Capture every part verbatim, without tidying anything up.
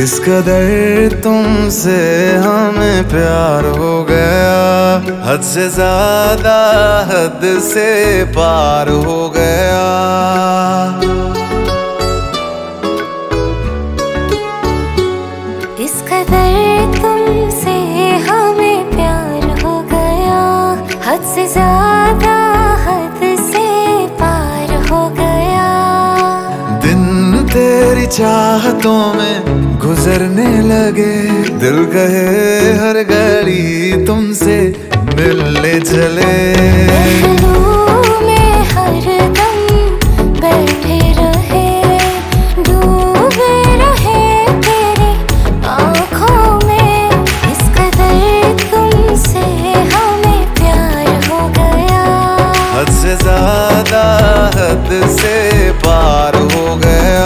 किस कदर तुमसे हमें प्यार हो गया, हद से ज्यादा हद से पार हो गया। किस कदर तुमसे हमें प्यार हो गया, हद से ज्यादा हद से पार हो गया। दिन तेरी चाहतों में गुजरने लगे, दिल कहे हर घड़ी तुमसे मिलने चले। महलों में हरदम बैठे रहे, डूबे रहे तेरी आँखों में। इस कदर तुमसे हमें प्यार हो गया, हद से ज्यादा हद से पार हो गया।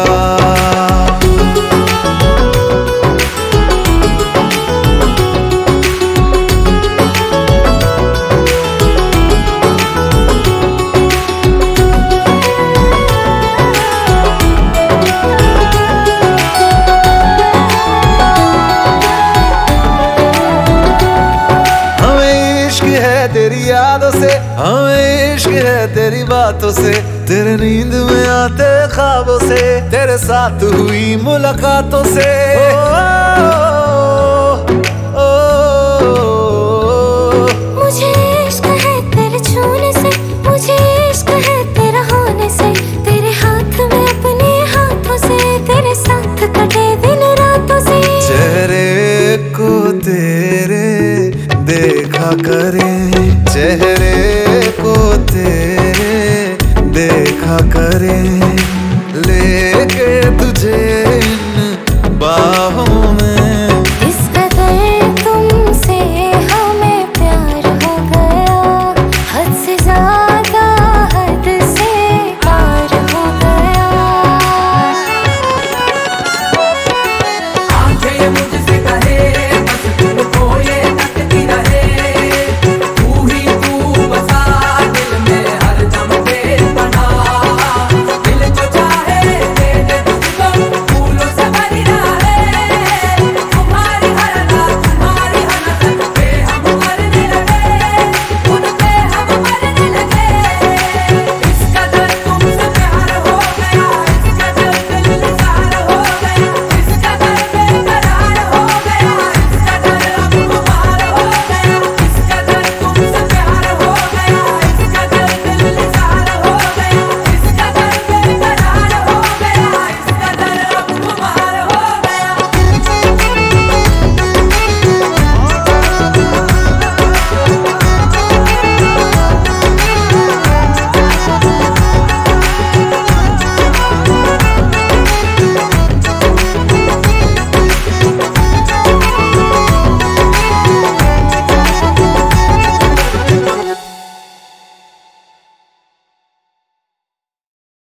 तेरी यादों से हमें इश्क है, तेरी बातों से, तेरे नींद में आते ख्वाबों से, तेरे साथ हुई मुलाकातों से। ओ, ओ, ओ, ओ, मुझे इश्क है तेरे छूने से, मुझे इश्क है तेरा होने से, तेरे हाथ में अपने हाथों से, तेरे साथ कटे दिन रातों से। चेहरे को तेरे देखा करें, चेहरे को तेरे देखा करें, लेके तुझे